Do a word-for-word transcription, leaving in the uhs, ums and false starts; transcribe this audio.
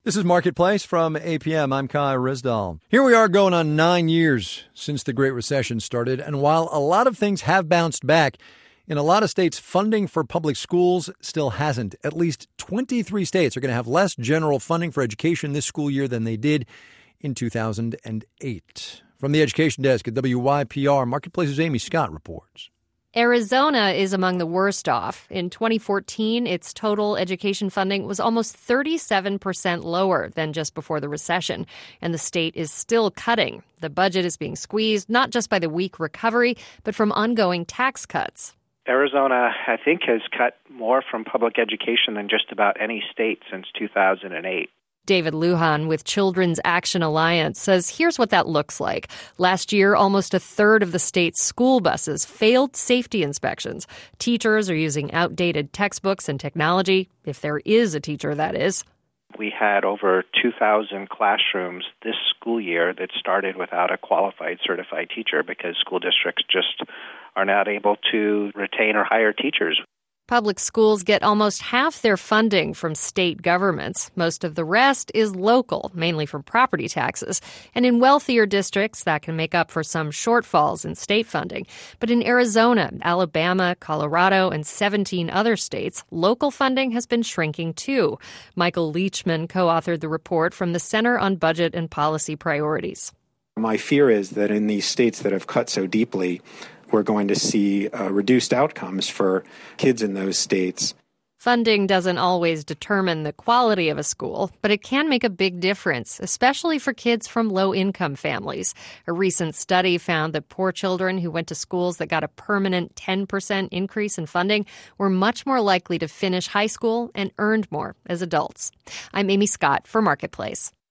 This is Marketplace from A P M. I'm Kai Rizdal. Here we are going on nine years since the Great Recession started. And while a lot of things have bounced back, in a lot of states, funding for public schools still hasn't. At least twenty-three states are going to have less general funding for education this school year than they did in two thousand eight. From the Education Desk at W Y P R, Marketplace's Amy Scott reports. Arizona is among the worst off. In twenty fourteen, its total education funding was almost thirty-seven percent lower than just before the recession, and the state is still cutting. The budget is being squeezed not just by the weak recovery, but from ongoing tax cuts. Arizona, I think, has cut more from public education than just about any state since two thousand eight. David Lujan with Children's Action Alliance says here's what that looks like. Last year, almost a third of the state's school buses failed safety inspections. Teachers are using outdated textbooks and technology, if there is a teacher, that is. We had over two thousand classrooms this school year that started without a qualified certified teacher because school districts just are not able to retain or hire teachers. Public schools get almost half their funding from state governments. Most of the rest is local, mainly from property taxes. And in wealthier districts, that can make up for some shortfalls in state funding. But in Arizona, Alabama, Colorado, and seventeen other states, local funding has been shrinking too. Michael Leachman co-authored the report from the Center on Budget and Policy Priorities. My fear is that in these states that have cut so deeply, we're going to see uh, reduced outcomes for kids in those states. Funding doesn't always determine the quality of a school, but it can make a big difference, especially for kids from low-income families. A recent study found that poor children who went to schools that got a permanent ten percent increase in funding were much more likely to finish high school and earned more as adults. I'm Amy Scott for Marketplace.